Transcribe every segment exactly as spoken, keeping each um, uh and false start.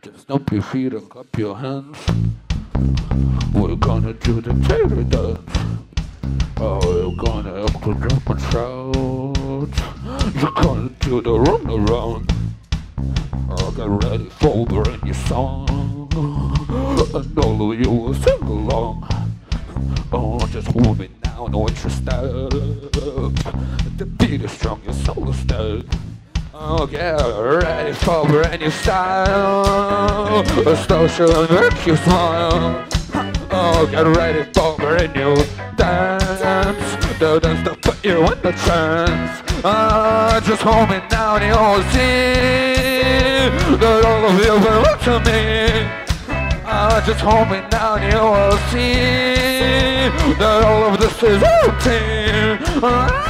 Stomp your feet and clap your hands. We're gonna do the tater dance. Oh, we're gonna up to jump and shout. You're gonna do the run around. Oh, get ready for the rainy song. And all of you will sing along. Oh, just hold me now, no interest step. The beat is strong, your soul is dead. Oh, get ready for a brand new style. A style should make you smile. Oh, get ready for a brand new dance. The dance that put you in the trance. Ah, just hold me now and you'll see that all of you belong to me. Ah, just hold me now and you will see that all of this is routine. Ah.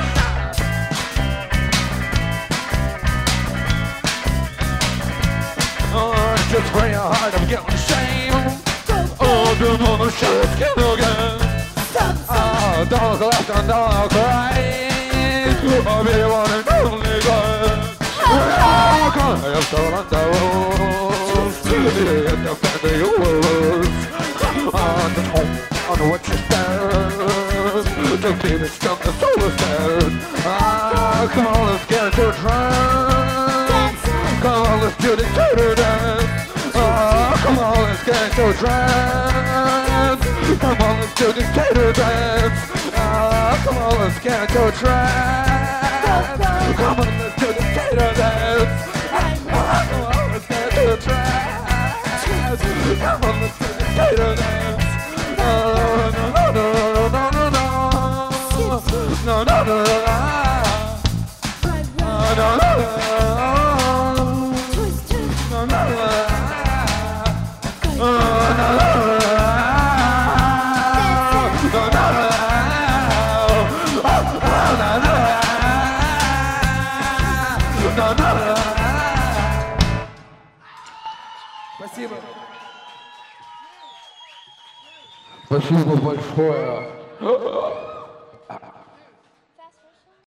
Oh, just pray your heart, I'm getting shame. Oh, don't want to show it again. Oh, don't look left and don't look right. I'll be the one and only God. Oh, come on, I'm still on the road. In the family world. On the home, on what you stand. The beat is strong, the soul is dead. Ah, come on, let's get into a trance. Come on, let's do the tater dance. Oh, come on, let's get into a trance. Come on, let's do the tater dance. Oh, come on, let's get into a trance. Come on, let's do the tater dance. Oh, come on, let's get into a trance. Come on, let's do the tater dance. Oh, no, no, no, no, no, no, no, no, no, no, no, no, no, no. Спасибо. Спасибо большое.